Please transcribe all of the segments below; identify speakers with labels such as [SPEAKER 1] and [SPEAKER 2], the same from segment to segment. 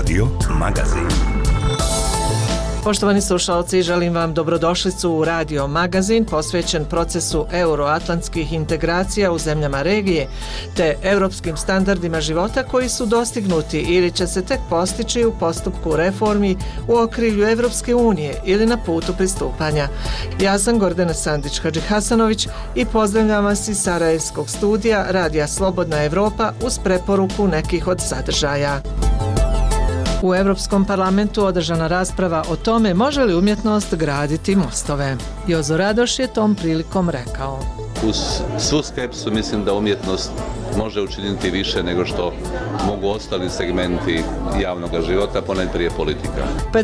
[SPEAKER 1] Radio Magazin.
[SPEAKER 2] Poštovani slušalci, želim vam dobrodošlicu u Radio Magazin posvećen procesu euroatlantskih integracija u zemljama regije te europskim standardima života koji su dostignuti ili će se tek postići u postupku reformi u okrilju Evropske unije ili na putu pristupanja. Ja sam Gordana Sandić-Hadžihasanović i pozdravljam vas iz Sarajevskog studija Radija Slobodna Evropa uz preporuku nekih od sadržaja. U Europskom parlamentu održana rasprava o tome može li umjetnost graditi mostove. Jozo Radoš je tom prilikom rekao:
[SPEAKER 3] uz svu skepsu mislim da umjetnost može učiniti više nego što mogu ostali segmenti javnog života, ponajprije politika.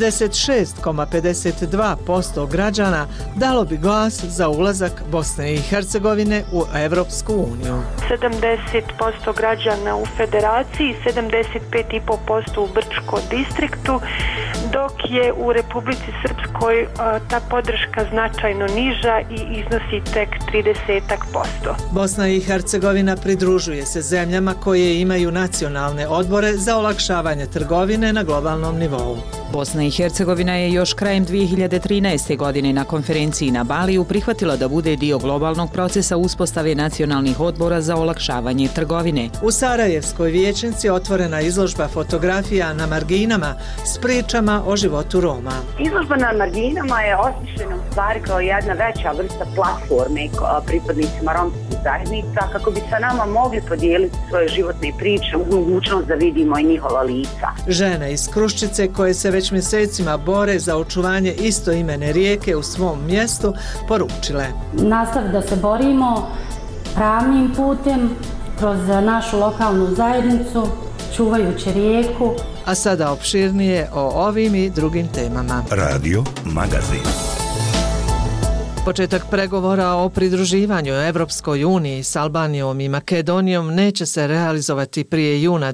[SPEAKER 2] 56,52% građana dalo bi glas za ulazak Bosne i Hercegovine u Evropsku uniju.
[SPEAKER 4] 70% građana u Federaciji, 75,5% u Brčkom distriktu, dok je u Republici Srpskoj ta podrška značajno niža i iznosi tek 30%.
[SPEAKER 2] Bosna i Hercegovina pridružuje se zemljama koje imaju nacionalne odbore za olakšavanje trgovine na globalnom nivou.
[SPEAKER 5] Bosna i Hercegovina je još krajem 2013. godine na konferenciji na Baliju prihvatila da bude dio globalnog procesa uspostave nacionalnih odbora za olakšavanje trgovine.
[SPEAKER 2] U Sarajevskoj vijećnici otvorena izložba fotografija na marginama s pričama o životu Roma.
[SPEAKER 6] Izložba na marginama je osmišljena u stvari kao jedna veća vrsta platforme pripadnicima romskih zajednica kako bi sa nama mogli podijeliti svoje životne priče uz mogućnost da vidimo i njihova lica.
[SPEAKER 2] Žene iz Kruščice koje se već mjesecima bore za očuvanje istoimene rijeke u svom mjestu poručile:
[SPEAKER 7] nastav da se borimo pravnim putem kroz našu lokalnu zajednicu, čuvajući rijeku.
[SPEAKER 2] A sada opširnije o ovim i drugim temama.
[SPEAKER 1] Radio Magazin.
[SPEAKER 2] Početak pregovora o pridruživanju Evropskoj uniji s Albanijom i Makedonijom neće se realizovati prije juna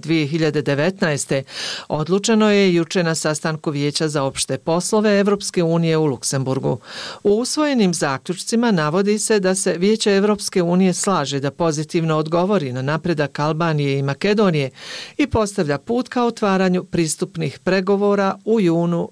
[SPEAKER 2] 2019. Odlučeno je juče na sastanku Vijeća za opšte poslove Evropske unije u Luksemburgu. U usvojenim zaključcima navodi se da se Vijeće Evropske unije slaže da pozitivno odgovori na napredak Albanije i Makedonije i postavlja put ka otvaranju pristupnih pregovora u junu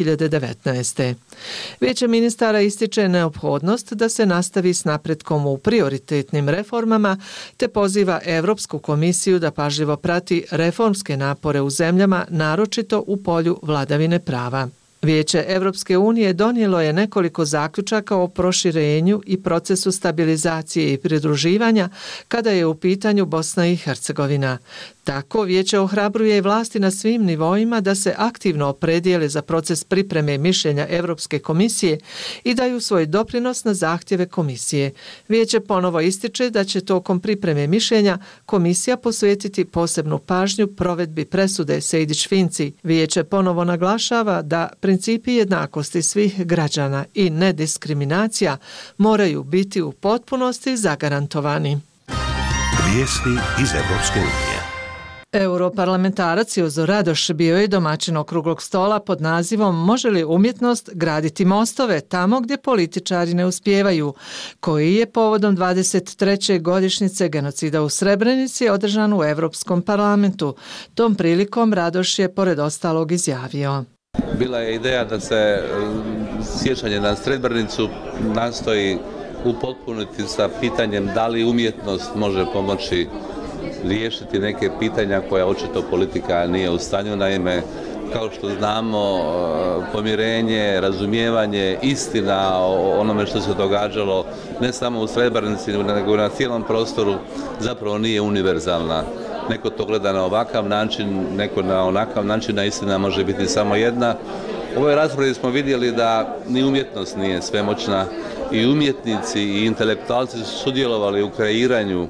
[SPEAKER 2] 2019. Vijeće ministara ističe neophodnost da se nastavi s napretkom u prioritetnim reformama te poziva Europsku komisiju da pažljivo prati reformske napore u zemljama, naročito u polju vladavine prava. Vijeće Evropske unije donijelo je nekoliko zaključaka o proširenju i procesu stabilizacije i pridruživanja kada je u pitanju Bosna i Hercegovina. Tako, Vijeće ohrabruje vlasti na svim nivoima da se aktivno opredijele za proces pripreme mišljenja Europske komisije i daju svoj doprinos na zahtjeve komisije. Vijeće ponovo ističe da će tokom pripreme mišljenja komisija posvetiti posebnu pažnju provedbi presude Sejdić-Finci. Vijeće ponovo naglašava da principi jednakosti svih građana i nediskriminacija moraju biti u potpunosti zagarantovani.
[SPEAKER 1] Vijesti iz Evropske unije.
[SPEAKER 2] Europarlamentarac Jozo Radoš bio je domaćin okruglog stola pod nazivom "Može li umjetnost graditi mostove tamo gdje političari ne uspijevaju", koji je povodom 23. godišnjice genocida u Srebrenici održan u Europskom parlamentu. Tom prilikom Radoš je pored ostalog izjavio:
[SPEAKER 3] bila je ideja da se sjećanje na Srebrenicu nastoji upotpuniti sa pitanjem da li umjetnost može pomoći riješiti neke pitanja koja očito politika nije u stanju. Naime, kao što znamo, pomirenje, razumijevanje, istina o onome što se događalo ne samo u Srebrenici nego na cijelom prostoru zapravo nije univerzalna. Neko to gleda na ovakav način, neko na onakav način, a istina može biti samo jedna. U ovoj raspravi smo vidjeli da ni umjetnost nije svemoćna i umjetnici i intelektualci su sudjelovali u kreiranju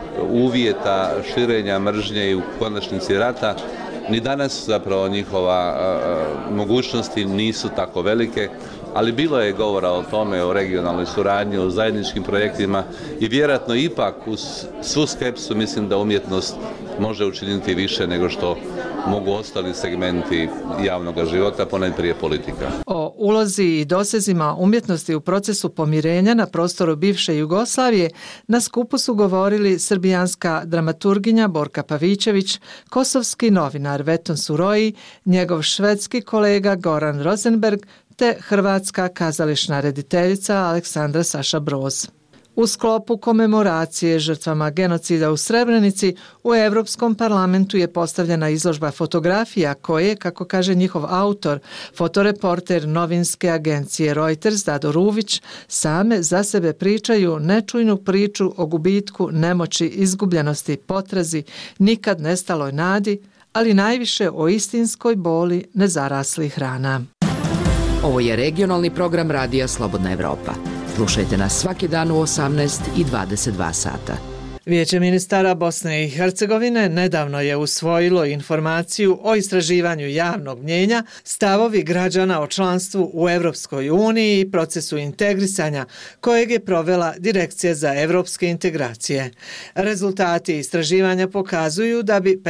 [SPEAKER 3] uvjeta širenja mržnje i u konačnici rata. Ni danas zapravo njihova mogućnosti nisu tako velike, ali bilo je govora o tome, o regionalnoj suradnji, o zajedničkim projektima i vjerojatno ipak uz svu skepsu mislim da umjetnost može učiniti više nego što mogu ostali segmenti javnog života, ponajprije politika.
[SPEAKER 2] O ulozi i dosezima umjetnosti u procesu pomirenja na prostoru bivše Jugoslavije na skupu su govorili srbijanska dramaturginja Borka Pavićević, kosovski novinar Veton Suroji, njegov švedski kolega Goran Rosenberg te hrvatska kazališna rediteljica Aleksandra Saša Broz. U sklopu komemoracije žrtvama genocida u Srebrenici u Europskom parlamentu je postavljena izložba fotografija koje, kako kaže njihov autor, fotoreporter novinske agencije Reuters Dado Ruvić, same za sebe pričaju nečujnu priču o gubitku, nemoći, izgubljenosti, potrazi, nikad nestaloj nadi, ali najviše o istinskoj boli nezaraslih rana.
[SPEAKER 8] Ovo je regionalni program Radija Slobodna Evropa. Slušajte nas svaki dan u 18 i 22 sata.
[SPEAKER 2] Vijeće ministara Bosne i Hercegovine nedavno je usvojilo informaciju o istraživanju javnog mnjenja, stavovi građana o članstvu u Europskoj uniji i procesu integrisanja kojeg je provela Direkcija za evropske integracije. Rezultati istraživanja pokazuju da bi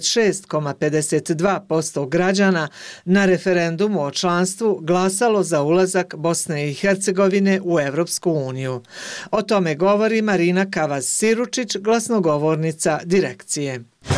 [SPEAKER 2] 56,52% građana na referendumu o članstvu glasalo za ulazak Bosne i Hercegovine u Europsku uniju. O tome govori Marina Kavaz-Siručić, glasnogovornica direkcije.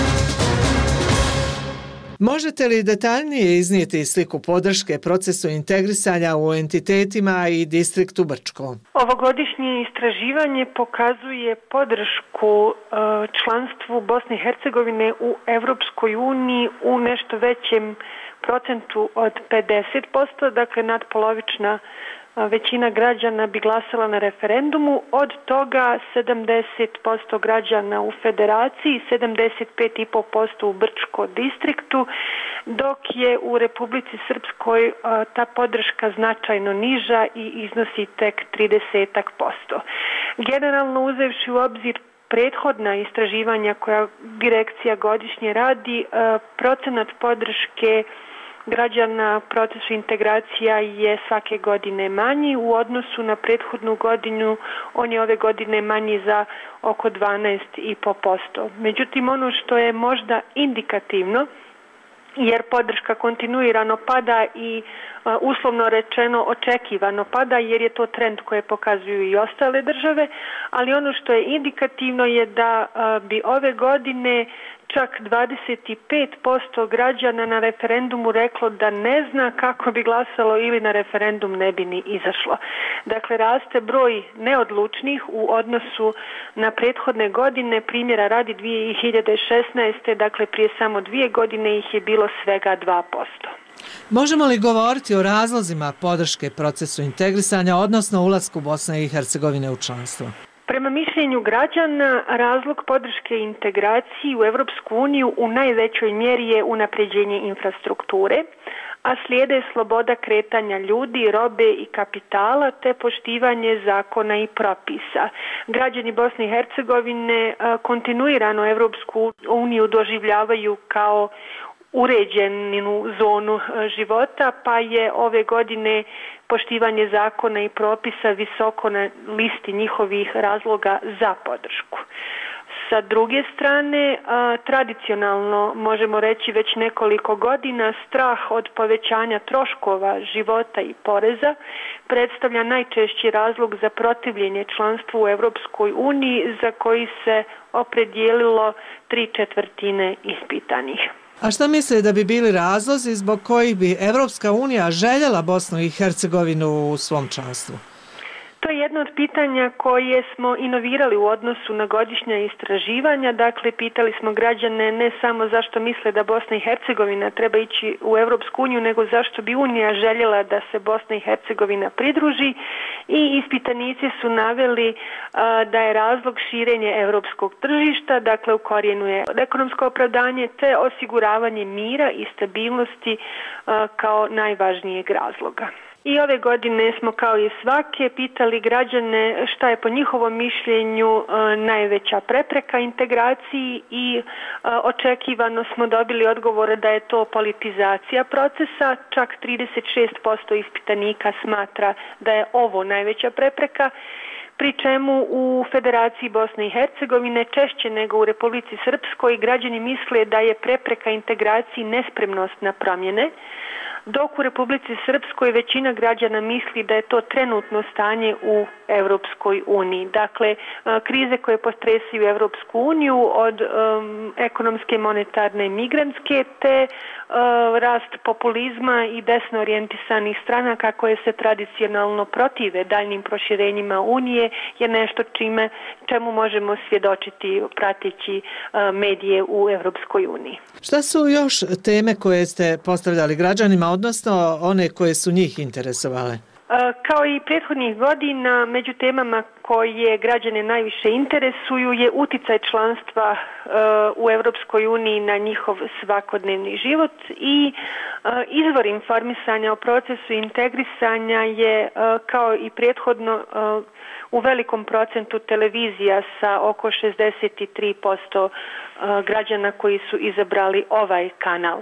[SPEAKER 2] Možete li detaljnije iznijeti sliku podrške procesu integrisanja u entitetima i distriktu Brčko?
[SPEAKER 4] Ovogodišnje istraživanje pokazuje podršku članstvu Bosne i Hercegovine u Europskoj uniji u nešto većem procentu od 50%, dakle nadpolovična većina građana bi glasala na referendumu, od toga 70% građana u Federaciji, 75,5% u Brčko distriktu, dok je u Republici Srpskoj ta podrška značajno niža i iznosi tek 30%. Generalno uzevši u obzir prethodna istraživanja koja direkcija godišnje radi, procenat podrške građana procesu integracija je svake godine manji. U odnosu na prethodnu godinu on je ove godine manji za oko 12,5%. Međutim, ono što je možda indikativno, jer podrška kontinuirano pada i uslovno rečeno očekivano pada, jer je to trend koje pokazuju i ostale države, ali ono što je indikativno je da bi ove godine čak 25% građana na referendumu reklo da ne zna kako bi glasalo ili na referendum ne bi ni izašlo. Dakle, raste broj neodlučnih u odnosu na prethodne godine, primjera radi 2016. Dakle, prije samo 2 godine ih je bilo svega 2%.
[SPEAKER 2] Možemo li govoriti o razlozima podrške procesu integrisanja, odnosno ulasku Bosne i Hercegovine u članstvo?
[SPEAKER 4] Prema mišljenju građana, razlog podrške integraciji u Europsku uniju u najvećoj mjeri je unapređenje infrastrukture, a slijede sloboda kretanja ljudi, robe i kapitala te poštivanje zakona i propisa. Građani Bosne i Hercegovine kontinuirano Europsku uniju doživljavaju kao uređenu zonu života, pa je ove godine poštivanje zakona i propisa visoko na listi njihovih razloga za podršku. Sa druge strane, tradicionalno, možemo reći već nekoliko godina, strah od povećanja troškova života i poreza predstavlja najčešći razlog za protivljenje članstvu u Europskoj uniji, za koji se opredijelilo 3/4 ispitanih.
[SPEAKER 2] A šta misle da bi bili razlozi zbog kojih bi Evropska unija željela Bosnu i Hercegovinu u svom članstvu?
[SPEAKER 4] To je jedno od pitanja koje smo inovirali u odnosu na godišnja istraživanja. Dakle, pitali smo građane ne samo zašto misle da Bosna i Hercegovina treba ići u Europsku uniju, nego zašto bi Unija željela da se Bosna i Hercegovina pridruži, i ispitanici su naveli da je razlog širenje europskog tržišta, dakle u korijenu je ekonomsko opravdanje te osiguravanje mira i stabilnosti kao najvažnijeg razloga. I ove godine smo kao i svake pitali građane šta je po njihovom mišljenju najveća prepreka integraciji i očekivano smo dobili odgovore da je to politizacija procesa. Čak 36% ispitanika smatra da je ovo najveća prepreka. pri čemu u Federaciji Bosne i Hercegovine češće nego u Republici Srpskoj građani misle da je prepreka integraciji nespremnost na promjene, dok u Republici Srpskoj većina građana misli da je to trenutno stanje u Europskoj uniji. Dakle, krize koje potresaju Europsku uniju od ekonomske, monetarne i migrantske, te rast populizma i desno orijentisanih stranaka koje se tradicionalno protive daljnim proširenjima Unije je nešto čemu možemo svjedočiti prateći medije u Europskoj uniji.
[SPEAKER 2] Šta su još teme koje ste postavljali građanima, odnosno one koje su njih interesovale?
[SPEAKER 4] Kao i prethodnih godina, među temama koje građane najviše interesuju je uticaj članstva u Europskoj uniji na njihov svakodnevni život i izvor informisanja o procesu integrisanja je kao i prethodno u velikom procentu televizija sa oko 63% građana koji su izabrali ovaj kanal.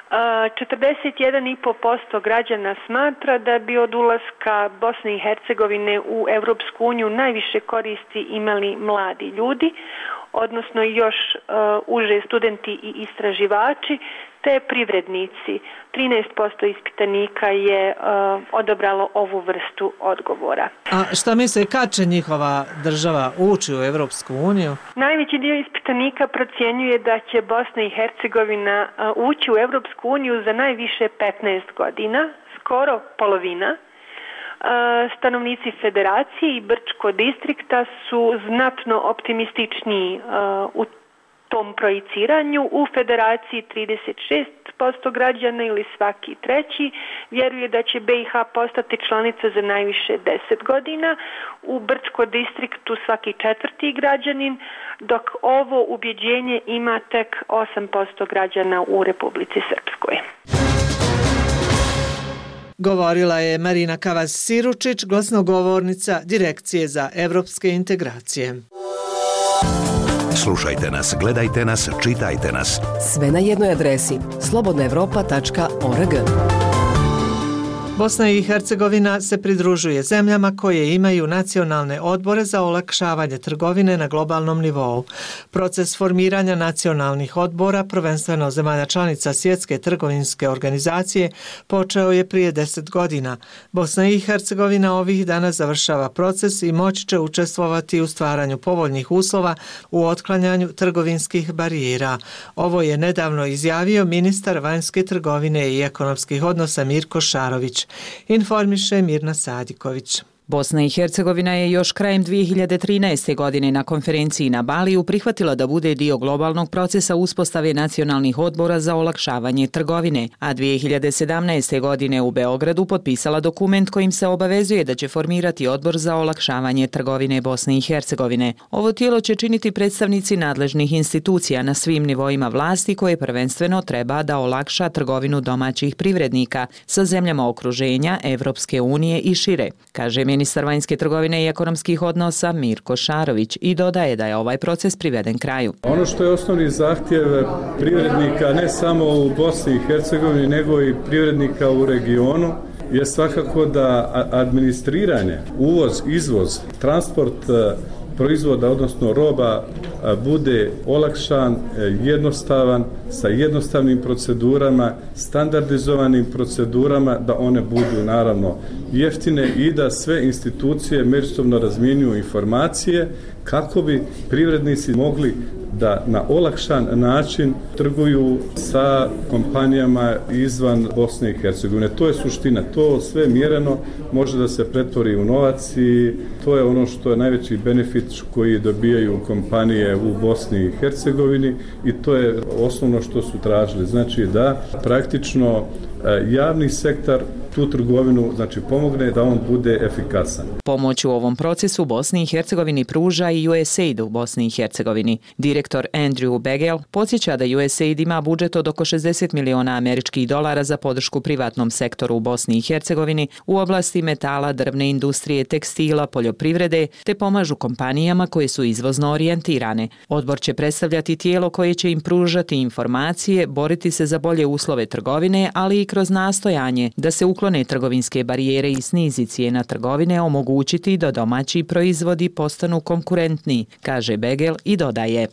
[SPEAKER 4] 41,5% građana smatra da bi od ulaska Bosne i Hercegovine u Europsku uniju najviše koristi imali mladi ljudi, odnosno još uže studenti i istraživači, te privrednici. 13% ispitanika je odabralo ovu vrstu odgovora.
[SPEAKER 2] A šta misle, kad će njihova država ući u Europsku uniju?
[SPEAKER 4] Najveći dio ispitanika procjenjuje da će Bosna i Hercegovina ući u Europsku uniju za najviše 15 godina, skoro polovina. Stanovnici Federacije i Brčko distrikta su znatno optimističniji u tom projiciranju. U Federaciji 36% građana ili svaki treći vjeruje da će BiH postati članica za najviše 10 godina. U Brčko distriktu svaki četvrti građanin, dok ovo ubjeđenje ima tek 8% građana u Republici Srpskoj.
[SPEAKER 2] Govorila je Marina Kavas-Siručić, glasnogovornica Direkcije za evropske integracije.
[SPEAKER 1] Slušajte nas, gledajte nas, čitajte nas.
[SPEAKER 9] Sve na jednoj adresi slobodnaevropa.org.
[SPEAKER 2] Bosna i Hercegovina se pridružuje zemljama koje imaju nacionalne odbore za olakšavanje trgovine na globalnom nivou. Proces formiranja nacionalnih odbora, prvenstveno zemalja članica Svjetske trgovinske organizacije, počeo je prije 10 godina. Bosna i Hercegovina ovih dana završava proces i moći će učestvovati u stvaranju povoljnih uslova u otklanjanju trgovinskih barijera. Ovo je nedavno izjavio ministar vanjske trgovine i ekonomskih odnosa Mirko Šarović. Informiše Mirna Sadiković.
[SPEAKER 5] Bosna i Hercegovina je još krajem 2013. godine na konferenciji na Baliju prihvatila da bude dio globalnog procesa uspostave nacionalnih odbora za olakšavanje trgovine, a 2017. godine u Beogradu potpisala dokument kojim se obavezuje da će formirati odbor za olakšavanje trgovine Bosne i Hercegovine. Ovo tijelo će činiti predstavnici nadležnih institucija na svim nivoima vlasti koje prvenstveno treba da olakša trgovinu domaćih privrednika sa zemljama okruženja, Evropske unije i šire, kaže ministar vanjske trgovine i ekonomskih odnosa Mirko Šarović i dodaje da je ovaj proces priveden kraju.
[SPEAKER 10] Ono što je osnovni zahtjev privrednika ne samo u Bosni i Hercegovini nego i privrednika u regionu je svakako da administriranje, uvoz, izvoz, transport proizvoda, odnosno roba, bude olakšan, jednostavan, sa jednostavnim procedurama, standardizovanim procedurama, da one budu naravno jeftine i da sve institucije međusobno razmjenjuju informacije kako bi privrednici mogli da na olakšan način trguju sa kompanijama izvan Bosne i Hercegovine. To je suština. To sve mjereno može da se pretvori u novac i to je ono što je najveći benefit koji dobijaju kompanije u Bosni i Hercegovini i to je osnovno što su tražili. Znači da praktično javni sektor tu trgovinu pomogne da on bude efikasan.
[SPEAKER 5] Pomoć u ovom procesu Bosni i Hercegovini pruža i USAID u Bosni i Hercegovini. Direktor Andrew Begel podsjeća da USAID ima budžet od oko $60 miliona za podršku privatnom sektoru u Bosni i Hercegovini u oblasti metala, drvne industrije, tekstila, poljoprivrede, te pomažu kompanijama koje su izvozno orijentirane. Odbor će predstavljati tijelo koje će im pružati informacije, boriti se za bolje uslove trgovine, ali i kroz nastojanje da se ukloni uklone trgovinske barijere i snizi cijena trgovine, omogućiti da domaći proizvodi postanu konkurentni, kaže Begel i dodaje.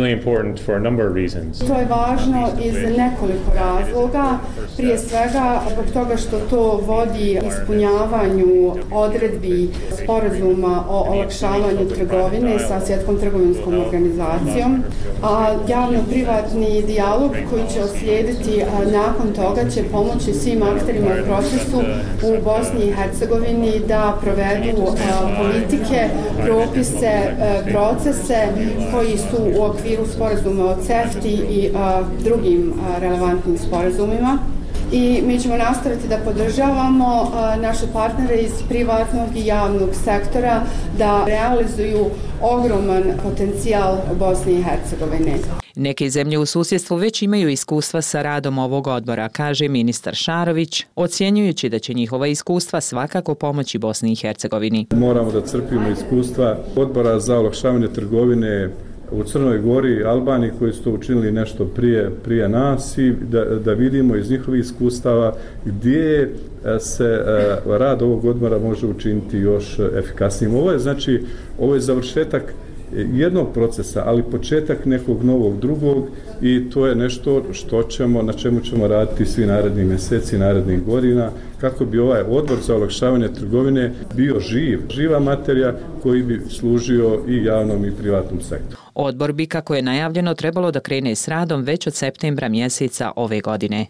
[SPEAKER 11] To je važno iz nekoliko razloga. Prije svega zbog toga što to vodi ispunjavanju odredbi sporazuma o olakšavanju trgovine sa Svjetskom trgovinskom organizacijom, a javno-privatni dijalog koji će uslijediti nakon toga će pomoći svim akterima u procesu u Bosni i Hercegovini da provedu politike, propise, procese koji su u okviru sporazuma o CEFTA i drugim relevantnim sporazumima. I mi ćemo nastaviti da podržavamo naše partnere iz privatnog i javnog sektora da realizuju ogroman potencijal Bosne i Hercegovine.
[SPEAKER 5] Neke zemlje u susjedstvu već imaju iskustva sa radom ovog odbora, kaže ministar Šarović, ocjenjujući da će njihova iskustva svakako pomoći Bosni i Hercegovini.
[SPEAKER 10] Moramo da crpimo iskustva odbora za olakšavanje trgovine u Crnoj Gori i Albaniji koji su to učinili nešto prije nas i da vidimo iz njihovih iskustava gdje se rad ovog odbora može učiniti još efikasnijim. Ovo je završetak jednog procesa, ali početak nekog novog drugog i to je nešto na čemu ćemo raditi svi naredni mjeseci, narednih godina, kako bi ovaj odbor za olakšavanje trgovine bio živa materija koji bi služio i javnom i privatnom sektoru.
[SPEAKER 5] Odbor bi, kako je najavljeno, trebalo da krene s radom već od septembra mjeseca ove godine.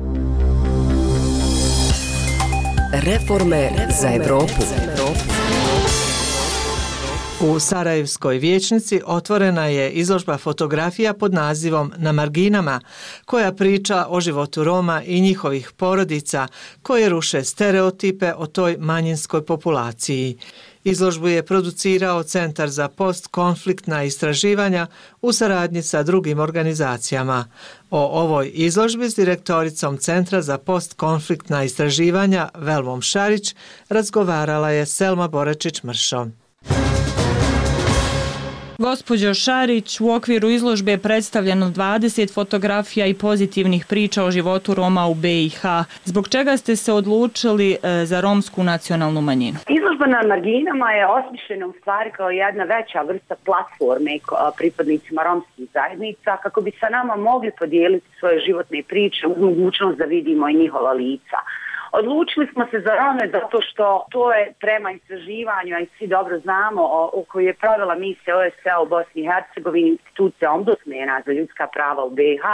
[SPEAKER 9] Reforme za Evropu.
[SPEAKER 2] U Sarajevskoj vijećnici otvorena je izložba fotografija pod nazivom Na marginama, koja priča o životu Roma i njihovih porodica koje ruše stereotipe o toj manjinskoj populaciji. Izložbu je producirao Centar za postkonfliktna istraživanja u saradnji sa drugim organizacijama. O ovoj izložbi s direktoricom Centra za postkonfliktna istraživanja Velmom Šarić razgovarala je Selma Borečić-Mršo.
[SPEAKER 12] Gospođo Šarić, u okviru izložbe je predstavljeno 20 fotografija i pozitivnih priča o životu Roma u BiH. Zbog čega ste se odlučili za romsku nacionalnu manjinu?
[SPEAKER 6] Izložba na marginama je osmišljena u stvari kao jedna veća vrsta platforme pripadnicima romskih zajednica kako bi sa nama mogli podijeliti svoje životne priče uz mogućnost da vidimo i njihova lica. Odlučili smo se za Rome zato što to je prema istraživanju, a i svi dobro znamo, o kojoj je provela misija OSCE u Bosni i Hercegovini, institucija Ombudsmana za ljudska prava u BiH.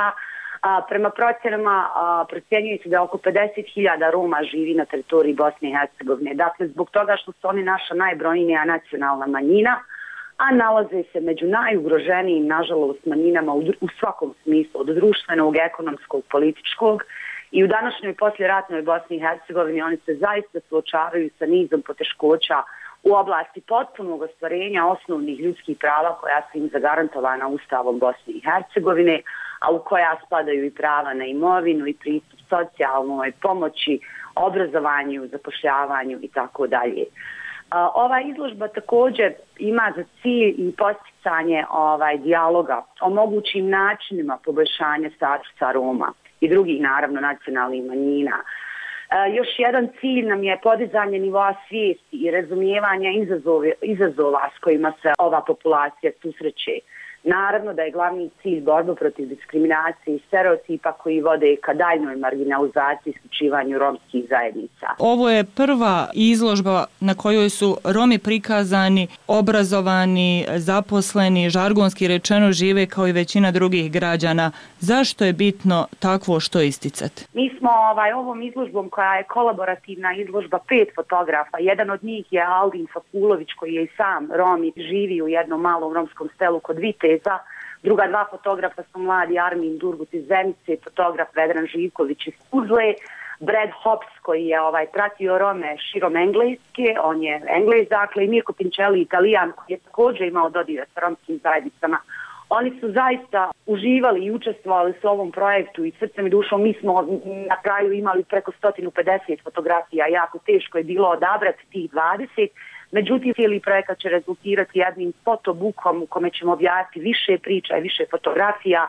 [SPEAKER 6] Prema procjenama procjenjuje se da oko 50.000 Roma živi na teritoriji Bosne i Hercegovine. Dakle, zbog toga što su oni naša najbrojnija nacionalna manjina, a nalaze se među najugroženijim, nažalost, manjinama u svakom smislu, od društvenog, ekonomskog, političkog. I u današnjoj posljeratnoj Bosni i Hercegovini oni se zaista suočavaju sa nizom poteškoća u oblasti potpunog ostvarenja osnovnih ljudskih prava koja su im zagarantovana Ustavom Bosne i Hercegovine, a u koja spadaju i prava na imovinu i pristup socijalnoj pomoći, obrazovanju, zapošljavanju i tako dalje. Ova izložba također ima za cilj i posticanje dijaloga o mogućim načinima poboljšanja statusa Roma i drugih, naravno, nacionalnih manjina. Još jedan cilj nam je podizanje nivoa svijesti i razumijevanja izazova s kojima se ova populacija susreće. Naravno da je glavni cilj borba protiv diskriminacije i stereotipa koji vode ka daljnjoj marginalizaciji i isključivanju romskih zajednica.
[SPEAKER 12] Ovo je prva izložba na kojoj su Romi prikazani, obrazovani, zaposleni, žargonski rečeno žive kao i većina drugih građana. Zašto je bitno takvo što isticati?
[SPEAKER 6] Mi smo ovom izložbom koja je kolaborativna izložba 5 fotografa. Jedan od njih je Aldin Fakulović koji je i sam Rom i živi u jednom malom romskom selu kod Viteza. Druga 2 fotografa su mladi Armin Durgut iz Zenice, fotograf Vedran Živković iz Tuzle, Brad Hobbs koji je pratio Rome širom Engleske, on je Englez, dakle, i Mirko Pinčeli, Italijan koji je također imao dodire sa romskim zajednicama. Oni su zaista uživali i učestvovali u ovom projektu i srcem i dušom. Mi smo na kraju imali preko 150 fotografija, jako teško je bilo odabrati tih 20. Međutim, cijeli projekat će rezultirati jednim fotobukom u kome ćemo objaviti više priča i više fotografija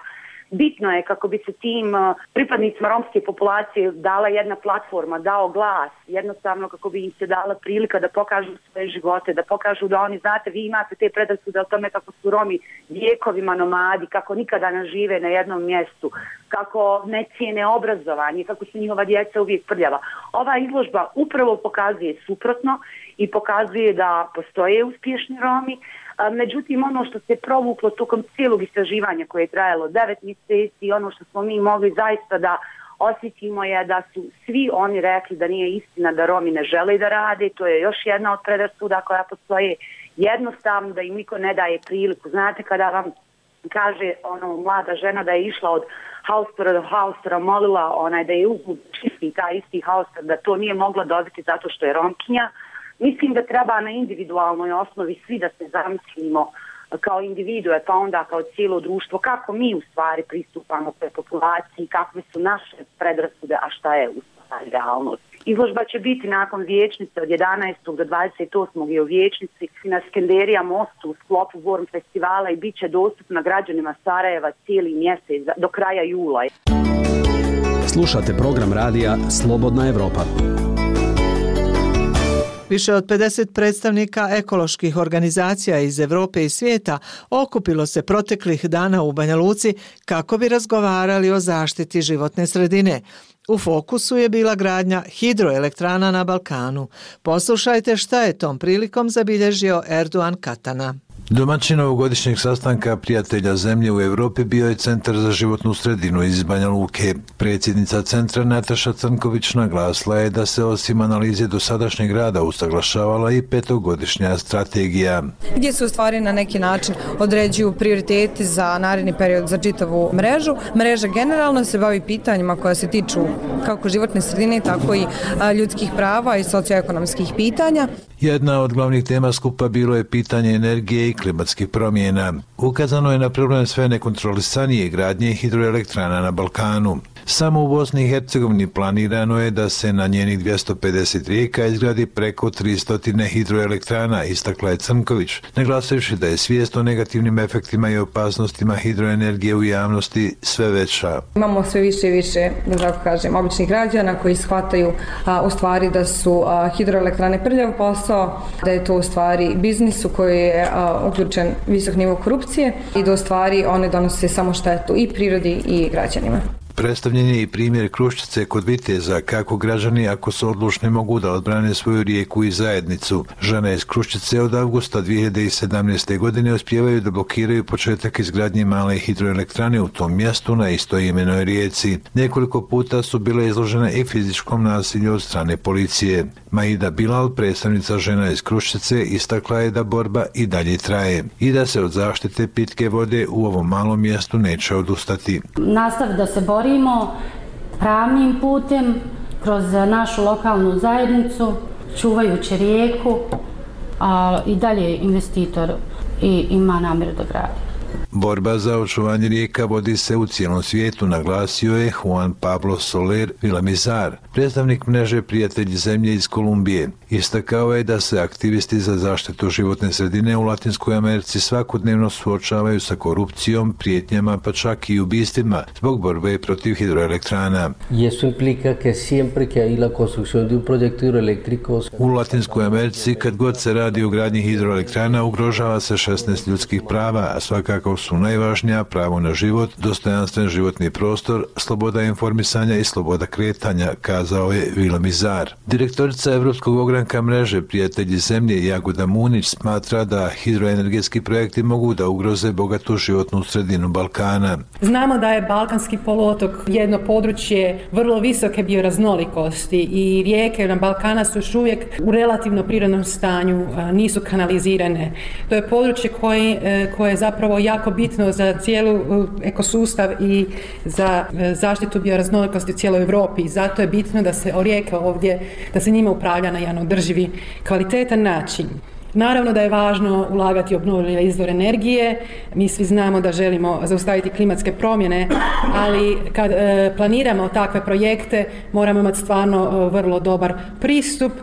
[SPEAKER 6] bitno je kako bi se tim pripadnicima romske populacije dala jedna platforma, dao glas, jednostavno kako bi im se dala prilika da pokažu svoje živote, da pokažu da oni, znate, vi imate te predrasude o tome kako su Romi vjekovima nomadi, kako nikada ne žive na jednom mjestu, kako ne cijene obrazovanje, kako su njihova djeca uvijek prljava. Ova izložba upravo pokazuje suprotno i pokazuje da postoje uspješni Romi. Međutim, ono što se provuklo tokom cijelog istraživanja koje je trajalo 9 mjeseci, ono što smo mi mogli zaista da osjetimo je da su svi oni rekli da nije istina da Romi ne žele da rade. To je još jedna od predrasuda koja postoje. Jednostavno da im niko ne daje priliku. Znate, kada vam kaže mlada žena da je išla od haustora do haustora, molila da je čisti taj isti haustor, da to nije mogla dobiti zato što je Romkinja. Mislim da treba na individualnoj osnovi svi da se zamislimo kao individue, pa onda kao cijelo društvo, kako mi u stvari pristupamo toj populaciji, kakve su naše predrasude, a šta je u stvari realnost. Izložba će biti nakon Vječnice od 11. do 28. je u Vječnici na Skenderija mostu u sklopu Vorm festivala i bit će dostupna građanima Sarajeva cijeli mjesec do kraja jula.
[SPEAKER 13] Slušate program radija Slobodna Evropa.
[SPEAKER 2] Više od 50 predstavnika ekoloških organizacija iz Europe i svijeta okupilo se proteklih dana u Banja Luci kako bi razgovarali o zaštiti životne sredine. U fokusu je bila gradnja hidroelektrana na Balkanu. Poslušajte šta je tom prilikom zabilježio Erdogan Katana.
[SPEAKER 14] Domaćin ovogodišnjeg sastanka prijatelja zemlje u Europi bio je Centar za životnu sredinu iz Banja Luke. Predsjednica centra Nataša Crnković naglasila je da se osim analize dosadašnjeg rada usaglašavala i 5-godišnja strategija.
[SPEAKER 15] Gdje se u stvari na neki način određuju prioriteti za naredni period za čitavu mrežu. Mreža generalno se bavi pitanjima koja se tiču kako životne sredine, tako i ljudskih prava i socioekonomskih pitanja.
[SPEAKER 14] Jedna od glavnih tema skupa bilo je pitanje energije i klimatskih promjena. Ukazano je na problem sve nekontrolisanije gradnje hidroelektrana na Balkanu. Samo u Bosni i Hercegovini planirano je da se na njenih 250 rijeka izgradi preko 300 hidroelektrana, istakla je Crnković, naglasivši da je svijest o negativnim efektima i opasnostima hidroenergije u javnosti sve veća.
[SPEAKER 15] Imamo sve više i više, da tako kažem, običnih građana koji shvataju u stvari da su hidroelektrane prljav posao, da je to u stvari biznis u koji je uključen visok nivo korupcije i da u stvari one donose samo štetu i prirodi i građanima.
[SPEAKER 14] Predstavljen je i primjer Kruščice kod Viteza, kako građani ako su odlučni mogu da odbrane svoju rijeku i zajednicu. Žene iz Kruščice od avgusta 2017. godine uspijevaju da blokiraju početak izgradnje male hidroelektrane u tom mjestu na istoimenoj rijeci. Nekoliko puta su bile izložene i fizičkom nasilju od strane policije. Maida Bilal, predstavnica žena iz Kruščice, istakla je da borba i dalje traje i da se od zaštite pitke vode u ovom malom mjestu neće odustati.
[SPEAKER 7] Nastav da se borimo pravnim putem kroz našu lokalnu zajednicu, čuvajući rijeku, a i dalje investitor ima namjeru da gradi.
[SPEAKER 14] Borba za očuvanje rijeka vodi se u cijelom svijetu, naglasio je Juan Pablo Soler Villamizar, predstavnik mreže Prijatelji zemlje iz Kolumbije. Istakao je da se aktivisti za zaštitu životne sredine u Latinskoj Americi svakodnevno suočavaju sa korupcijom, prijetnjama pa čak i ubistvima zbog borbe protiv hidroelektrana. U Latinskoj Americi kad god se radi o gradnji hidroelektrana ugrožava se 16 ljudskih prava, a svakako su najvažnija pravo na život, dostojanstven životni prostor, sloboda informisanja i sloboda kretanja, kazao je Villamizar. Direktorica Evropskog ogranka mreže Prijatelji zemlje Jagoda Munić smatra da hidroenergetski projekti mogu da ugroze bogatu životnu sredinu Balkana.
[SPEAKER 16] Znamo da je Balkanski poluotok jedno područje vrlo visoke bioraznolikosti i rijeke na Balkana su još uvijek u relativno prirodnom stanju, nisu kanalizirane. To je područje koje je zapravo jako bitno za cijelu ekosustav i za zaštitu bioraznolikosti u cijeloj Europi. Zato je bitno da se rijeke ovdje, da se njima upravlja na jedan održivi, kvalitetan način. Naravno da je važno ulagati u obnovljive izvore energije. Mi svi znamo da želimo zaustaviti klimatske promjene, ali kad planiramo takve projekte moramo imati stvarno vrlo dobar pristup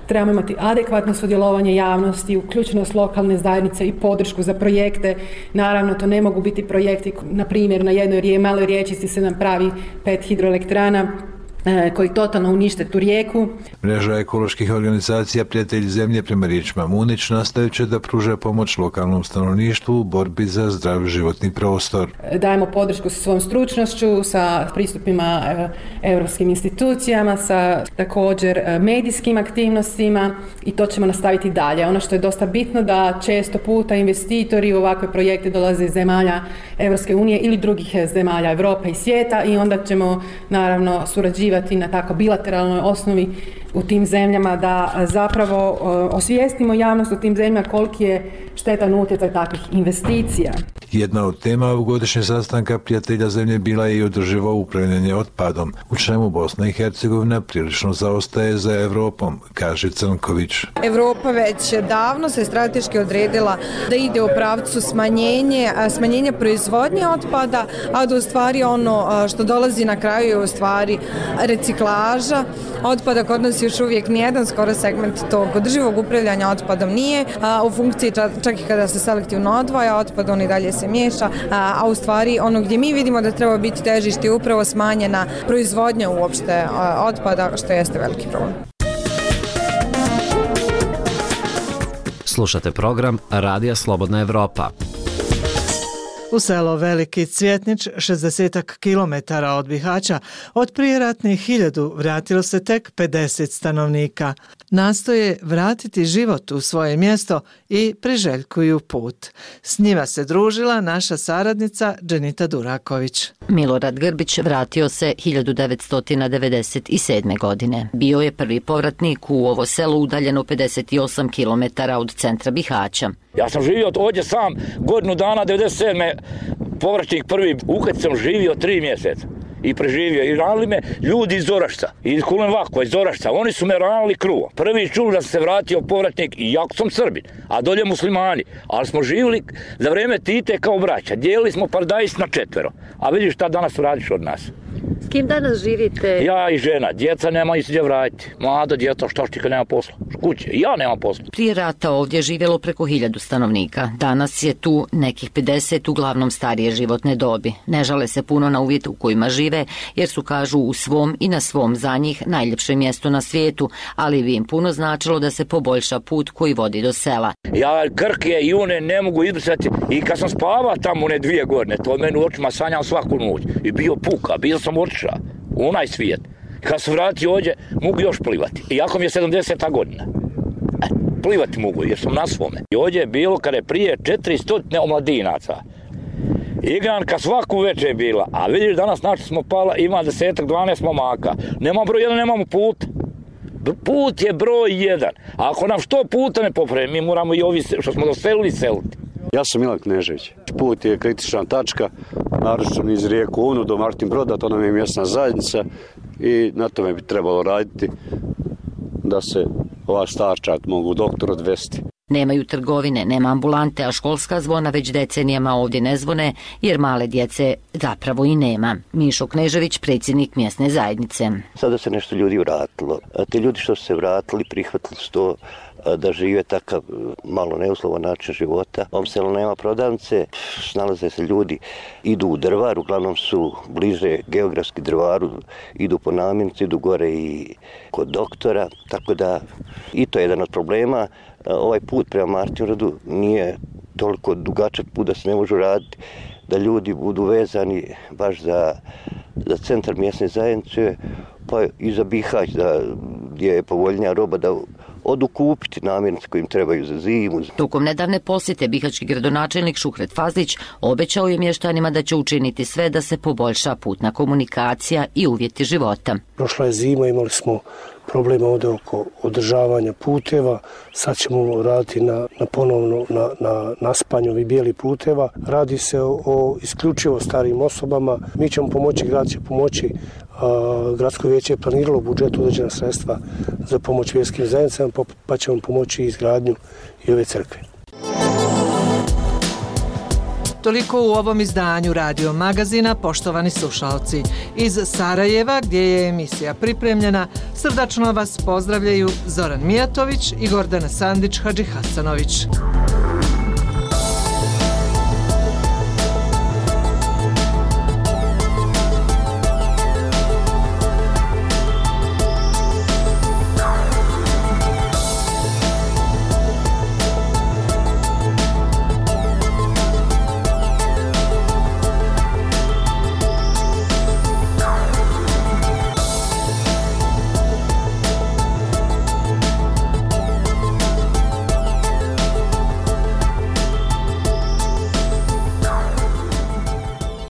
[SPEAKER 16] trebamo imati adekvatno sudjelovanje javnosti, uključenost lokalne zajednice i podršku za projekte. Naravno, to ne mogu biti projekti, na primjer, na jednoj maloj riječici se napravi 5 hidroelektrana koji totalno unište tu rijeku.
[SPEAKER 14] Mreža ekoloških organizacija Prijatelji zemlje prema riječima Munić nastavit će da pruža pomoć lokalnom stanovništvu u borbi za zdrav životni prostor.
[SPEAKER 16] Dajemo podršku sa svojom stručnošću, sa pristupima europskim institucijama, sa također medijskim aktivnostima i to ćemo nastaviti dalje. Ono što je dosta bitno da često puta investitori u ovakve projekte dolaze iz zemalja Europske unije ili drugih zemalja Europe i svijeta i onda ćemo naravno surađivati na tako bilateralnoj osnovi u tim zemljama da zapravo osvijestimo javnost u tim zemljama koliki je štetan utjecaj takvih investicija.
[SPEAKER 14] Jedna od tema ovogodišnjeg sastanka Prijatelja zemlje bila je i održivo upravljanje otpadom, u čemu Bosna i Hercegovina prilično zaostaje za Evropom, kaže Crnković.
[SPEAKER 17] Evropa već davno se strateški odredila da ide u pravcu smanjenja proizvodnje otpada, a da u stvari ono što dolazi na kraju je u stvari reciklaža otpada. Kod nas još uvijek nijedan skoro segment tog održivog upravljanja otpadom nije u funkciji, čak i kada se selektivno odvaja otpad, on i dalje se miješa, a u stvari ono gdje mi vidimo da treba biti težište je upravo smanjena proizvodnja uopšte otpada, što jeste veliki problem.
[SPEAKER 18] Slušate program Radija Slobodna Evropa.
[SPEAKER 2] U selo Veliki Cvjetnić, 60 kilometara od Bihaća, od prijeratnih 1000 vratilo se tek 50 stanovnika. Nastoje vratiti život u svoje mjesto i priželjkuju put. S njima se družila naša saradnica Dženita Duraković.
[SPEAKER 19] Milorad Grbić vratio se 1997. godine. Bio je prvi povratnik u ovo selo udaljeno 58 kilometara od centra Bihaća.
[SPEAKER 20] Ja sam živio ovdje sam godinu dana, 97. povratnik prvi, ukad sam živio 3 mjeseca i preživio. I ranili me ljudi iz Orašca, iz Kulenvakova, iz Orašca. Oni su me ranili kruvo. Prvi čuli da sam se vratio povratnik, i jako sam Srbin, a dolje muslimani. Ali smo živjeli za vrijeme Tite kao braća. Dijelili smo paradajz na 4. A vidiš šta danas radiš od nas.
[SPEAKER 19] S kim danas živite?
[SPEAKER 20] Ja i žena. Djeca nema i se gdje vratiti. Mlada djeca, što štika nema posla. Kuće. Ja nemam posla.
[SPEAKER 19] Prije rata ovdje živjelo preko 1000 stanovnika. Danas je tu nekih 50, uglavnom starije životne dobi. Ne žale se puno na uvjete u kojima žive, jer su, kažu, u svom i na svom za njih najljepše mjesto na svijetu, ali bi im puno značilo da se poboljša put koji vodi do sela.
[SPEAKER 20] Ja Krke i one ne mogu izbrisati i kad sam spavao tamo one 2 godine, to meni u očima sanjao svaku noć i bio puka, bio sam otišao u onaj svijet. Kad se vratio ovdje, mogu još plivati. Iako mi je 70. godina. Plivati mogu, jer sam na svome. I ovdje je bilo kada je prije 400 omladinaca. Igranka svaku večer je bila, a vidiš danas našli smo pala, ima 10-12 momaka. Nema broj 1, nemamo put. Put je broj 1. A ako nam što puta ne popravi, mi moramo i ovi što smo doselili seliti.
[SPEAKER 21] Ja sam Milan Knežević. Put je kritična tačka, naročito iz Rijeku Unu do Martin Broda, to nam je mjesna zajednica i na tome bi trebalo raditi da se ova starčad mogu doktor odvesti.
[SPEAKER 19] Nemaju trgovine, nema ambulante, a školska zvona već decenijama ovdje ne zvone, jer male djece zapravo i nema. Mišo Knežević, predsjednik mjesne zajednice.
[SPEAKER 22] Sada se nešto ljudi vratilo. Te ljudi što su se vratili, prihvatili su to da žive takav malo neuslovan način života. Ovom selu nema prodavnice, snalaze se ljudi, idu u drvar, uglavnom su bliže geografski drvaru, idu po namirnicu, idu gore i kod doktora, tako da i to je jedan od problema. Ovaj put prema Martinrodu nije toliko dugačak put da se ne može raditi, da ljudi budu vezani baš za centar mjesne zajednice, pa i za Bihać, gdje je povoljnija roba, da odu kupiti namirnice koje im trebaju za zimu.
[SPEAKER 19] Tokom nedavne posjete bihački gradonačelnik Šuhret Fazlić obećao je mještanima da će učiniti sve da se poboljša putna komunikacija i uvjeti života.
[SPEAKER 23] Prošla je zima, imali smo problema ovdje oko održavanja puteva, sad ćemo raditi ponovno na naspanju ovih bijelih puteva. Radi se o isključivo starijim osobama. Mi ćemo pomoći, grad će pomoći. Gradsko vijeće je planiralo u budžetu određena sredstva za pomoć vjerskim zajednicama, pa ćemo pomoći izgradnju i ove crkve.
[SPEAKER 2] Toliko u ovom izdanju Radio Magazina, poštovani slušalci. Iz Sarajeva, gdje je emisija pripremljena, srdačno vas pozdravljaju Zoran Mijatović i Gordana Sandić-Hadžihasanović.